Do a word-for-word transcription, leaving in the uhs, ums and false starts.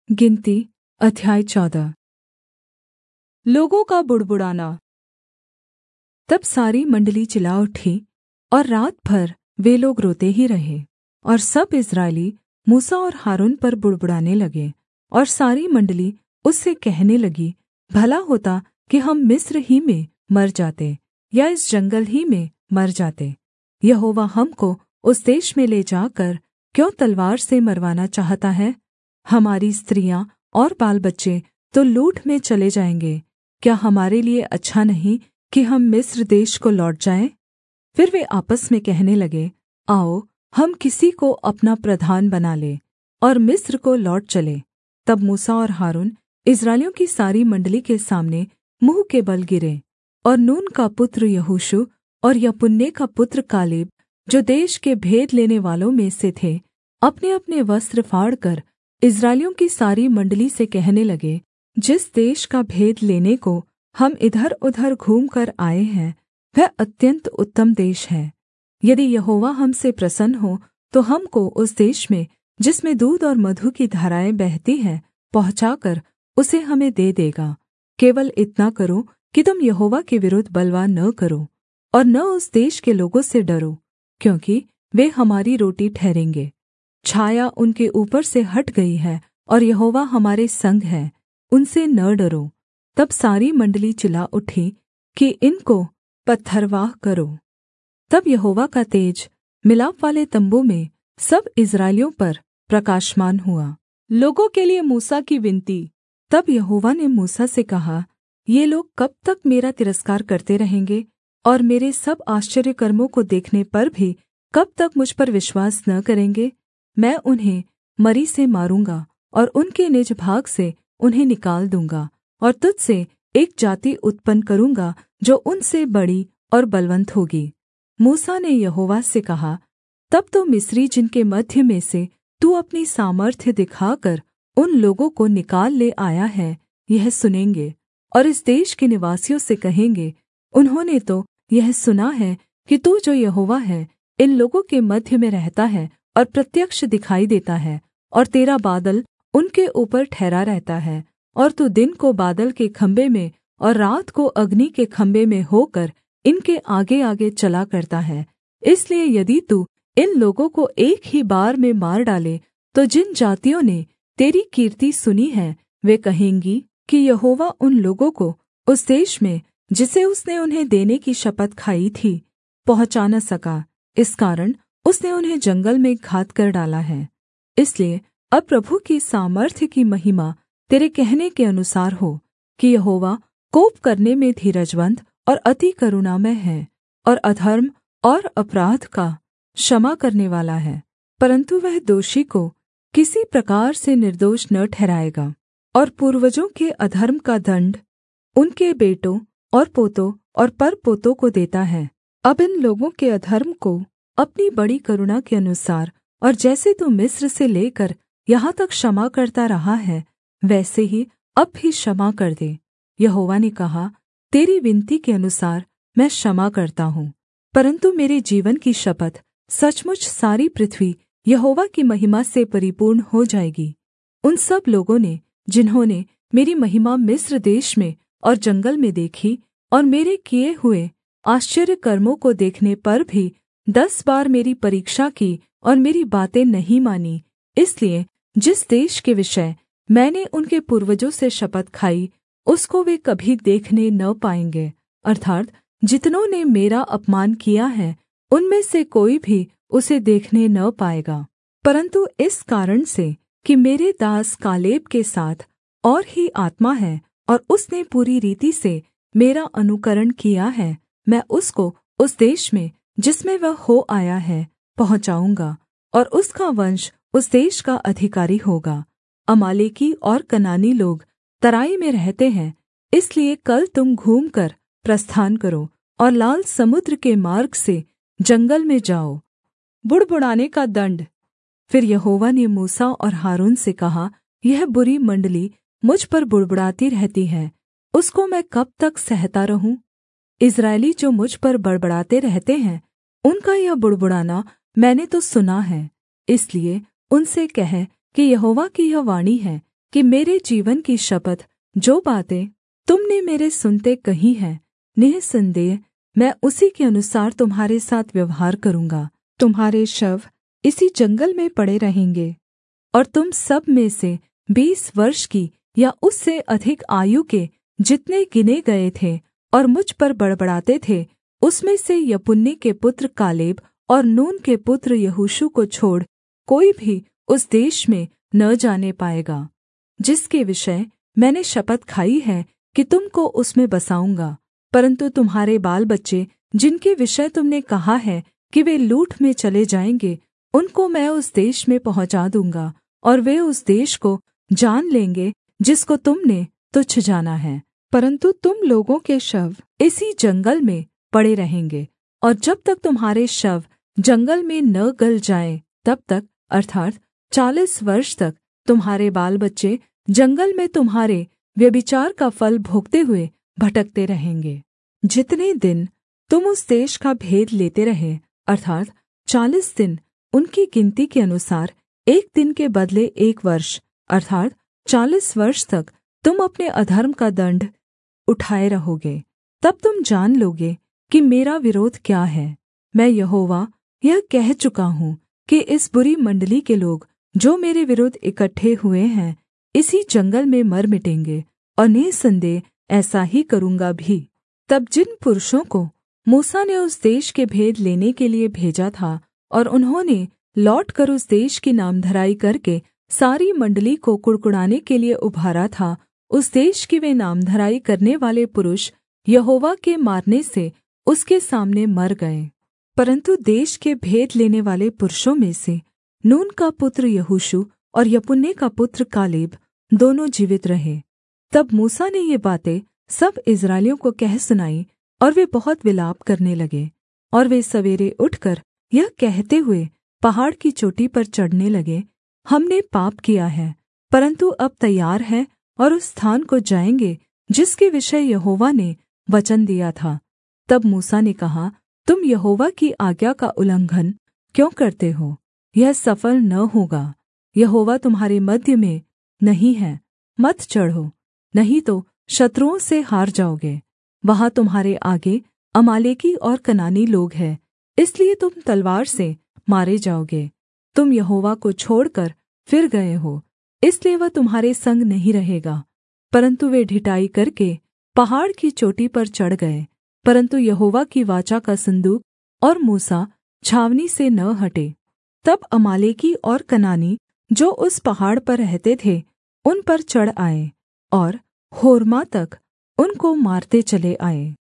गिनती अध्याय चौदह। लोगों का बुड़बुड़ाना। तब सारी मण्डली चिल्ला उठी और रात भर वे लोग रोते ही रहे। और सब इस्राएली मूसा और हारून पर बुड़बुड़ाने लगे। और सारी मण्डली उससे कहने लगी, भला होता कि हम मिस्र ही में मर जाते या इस जंगल ही में मर जाते। यहोवा हमको उस देश में ले जाकर क्यों तलवार से मरवाना चाहता है? हमारी स्त्रियाँ और बालबच्चे तो लूट में चले जाएँगे। क्या हमारे लिए अच्छा नहीं कि हम मिस्र देश को लौट जाएँ? फिर वे आपस में कहने लगे, आओ हम किसी को अपना प्रधान बना लें और मिस्र को लौट चलें। तब मूसा और हारून इस्राएलियों की सारी मण्डली के सामने मुँह के बल गिरे। और नून का पुत्र यहोशू और यपुन्ने का पुत्र कालेब, जो देश के भेद लेने वालों में से थे, अपने-अपने वस्त्र फाड़कर इस्राएलियों की सारी मण्डली से कहने लगे, जिस देश का भेद लेने को हम इधरउधर घूमकर आए हैं, वह अत्यन्त उत्तम देश है। यदि यहोवा हमसे प्रसन्न हो तो हमको उस देश में, जिसमें दूध और मधु की धाराएँ बहती हैं, पहुँचाकर उसे हमें दे देगा। केवल इतना करो कि तुम यहोवा के विरुद्ध बलवा न करो और न उस देश के लोगों से डरो, क्योंकि वे हमारी रोटी ठहरेंगे। छाया उनके ऊपर से हट गई है और यहोवा हमारे संग है, उनसे न डरो। तब सारी मण्डली चिल्ला उठी कि इनको पत्थरवाह करो। तब यहोवा का तेज मिलापवाले तम्बू में सब इस्राएलियों पर प्रकाशमान हुआ। लोगों के लिए मूसा की विनती। तब यहोवा ने मूसा से कहा, ये लोग कब तक मेरा तिरस्कार करते रहेंगे और मेरे सब आश्चर्यकर्मों को देखने पर भी कब तक मुझ पर विश्वास न करेंगे? मैं उन्हें मरी से मारूँगा और उनके निज भाग से उन्हें निकाल दूँगा और तुझ से एक जाति उत्पन्न करूँगा जो उनसे बड़ी और बलवन्त होगी। मूसा ने यहोवा से कहा, तब तो मिस्री जिनके मध्य में से तू अपनी सामर्थ्य दिखाकर उन लोगों को निकाल ले आया है, यह सुनेंगे और इस देश के निवासियों से कहेंगे, उन्होंने तो यह सुना है कि तू जो यहोवा है, इन लोगों के मध्य में रहता है और प्रत्यक्ष दिखाई देता है, और तेरा बादल उनके ऊपर ठहरा रहता है, और तू दिन को बादल के खम्भे में और रात को अग्नि के खम्भे में होकर इनके आगेआगे चला करता है। इसलिए यदि तू इन लोगों को एक ही बार में मार डाले, तो जिन जातियों ने तेरी कीर्ति सुनी है, वे कहेंगी कि यहोवा उन लोगों को उस देश में, जिसे उसने उन्हें देने की शपथ खाई थी, पहुँचा न सका। इस कारण उसने उन्हें जंगल में घात कर डाला है। इसलिए अब प्रभु की सामर्थ्य की महिमा तेरे कहने के अनुसार हो कि यहोवा कोप करने में धीरजवन्त और अति करुणामय है और अधर्म और अपराध का क्षमा करने वाला है, परन्तु वह दोषी को किसी प्रकार से निर्दोष न ठहराएगा और पूर्वजों के अधर्म का दण्ड उनके बेटों और पोतों और परपोतों को देता है। अब इन लोगों के अधर्म को अपनी बड़ी करुणा के अनुसार और जैसे तू मिस्र से लेकर यहाँ तक क्षमा करता रहा है, वैसे ही अब भी क्षमा कर दे। यहोवा ने कहा, तेरी विनती के अनुसार मैं क्षमा करता हूँ, परन्तु मेरे जीवन की शपथ, सचमुच सारी पृथ्वी यहोवा की महिमा से परिपूर्ण हो जाएगी। उन सब लोगों ने जिन्होंने मेरी महिमा मिस्र देश में और जंगल में देखी और मेरे किए हुए आश्चर्य कर्मों को देखने पर भी दस बार मेरी परीक्षा की और मेरी बातें नहीं मानी, इसलिए जिस देश के विषय मैंने उनके पूर्वजों से शपथ खाई, उसको वे कभी देखने न पाएंगे। अर्थात् जितनों ने मेरा अपमान किया है, उनमें से कोई भी उसे देखने न पाएगा, परन्तु इस कारण से कि मेरे दास कालेब के साथ और ही आत्मा है और उसने पूरी रीति से मेरा अनुकरण किया है, मैं उसको उस देश में, जिसमें वह हो आया है, पहुँचाऊँगा और उसका वंश उस देश का अधिकारी होगा। अमालेकी और कनानी लोग तराई में रहते हैं, इसलिए कल तुम घूमकर प्रस्थान करो और लाल समुद्र के मार्ग से जंगल में जाओ। बुड़बुड़ाने का दण्ड। फिर यहोवा ने मूसा और हारून से कहा, यह बुरी मण्डली मुझ पर बुड़बुड़ाती रहती है, उसको मैं कब तक सहता रहूँ? इस्राएली जो मुझ पर बड़बड़ाते रहते हैं, उनका यह बुड़बुड़ाना मैंने तो सुना है। इसलिए उनसे कह कि यहोवा की यह वाणी है कि मेरे जीवन की शपथ जो बातें तुमने मेरे सुनते कही हैं, निःसन्देह मैं उसी के अनुसार तुम्हारे साथ व्यवहार करूँगा। तुम्हारे शव इसी जंगल में पड़े रहेंगे, और तुम सब में से बीस वर्ष की या उससे अधिक आयु के जितने गिने गए थे और मुझ पर बड़बड़ाते थे, उसमें से यपुन्ने के पुत्र कालेब और नून के पुत्र यहोशू को छोड़ कोई भी उस देश में न जाने पाएगा, जिसके विषय मैंने शपथ खाई है कि तुम को उसमें बसाऊँगा। परन्तु तुम्हारे बाल बच्चे, जिनके विषय तुमने कहा है कि वे लूट में चले जाएँगे, उनको मैं उस देश में पहुँचा दूँगा, और वे उस देश को जान लेंगे जिसको तुमने तुच्छ जाना है। परन्तु तुम लोगों के शव इसी जंगल में पड़े रहेंगे, और जब तक तुम्हारे शव जंगल में न गल जाएँ, तब तक अर्थात् चालीस वर्ष तक तुम्हारे बाल बच्चे जंगल में तुम्हारे व्यभिचार का फल भोगते हुए भटकते रहेंगे। जितने दिन तुम उस देश का भेद लेते रहे, अर्थात् चालीस दिन, उनकी गिनती के अनुसार एक दिन के बदले एक वर्ष, अर्थात् चालीस वर्ष तक तुम अपने अधर्म का दण्ड उठाए रहोगे। तब तुम जान लोगे कि मेरा विरोध क्या है। मैं यहोवा यह कह चुका हूँ कि इस बुरी मण्डली के लोग जो मेरे विरुद्ध इकट्ठे हुए हैं, इसी जंगल में मर मिटेंगे, और निःसन्देह ऐसा ही करूँगा भी। तब जिन पुरुषों को मूसा ने उस देश के भेद लेने के लिए भेजा था, और उन्होंने लौटकर उस देश की नामधराई करके सारी मण्डली को कुढ़कुढ़ाने के लिए उभारा था, उस देश की वे नामधराई करने वाले पुरुष यहोवा के मारने से उसके सामने मर गए। परन्तु देश के भेद लेने वाले पुरुषों में से नून का पुत्र यहोशू और यपुन्ने का पुत्र कालेब दोनों जीवित रहे। तब मूसा ने ये बातें सब इस्राएलियों को कह सुनाई, और वे बहुत विलाप करने लगे। और वे सवेरे उठकर यह कहते हुए पहाड़ की चोटी पर चढ़ने लगे, हमने पाप किया है, परन्तु अब तैयार हैं और उस स्थान को जाएँगे जिसके विषय यहोवा ने वचन दिया था। तब मूसा ने कहा, तुम यहोवा की आज्ञा का उल्लंघन क्यों करते हो? यह सफल न होगा। यहोवा तुम्हारे मध्य में नहीं है, मत चढ़ो, नहीं तो शत्रुओं से हार जाओगे। वहाँ तुम्हारे आगे अमालेकी और कनानी लोग हैं, इसलिए तुम तलवार से मारे जाओगे। तुम यहोवा को छोड़कर फिर गए हो, इसलिए वह तुम्हारे संग नहीं रहेगा। परन्तु वे ढिठाई करके पहाड़ की चोटी पर चढ़ गए, परन्तु यहोवा की वाचा का सन्दूक और मूसा छावनी से न हटे। तब अमालेकी और कनानी जो उस पहाड़ पर रहते थे, उन पर चढ़ आए और होर्मा तक उनको मारते चले आए।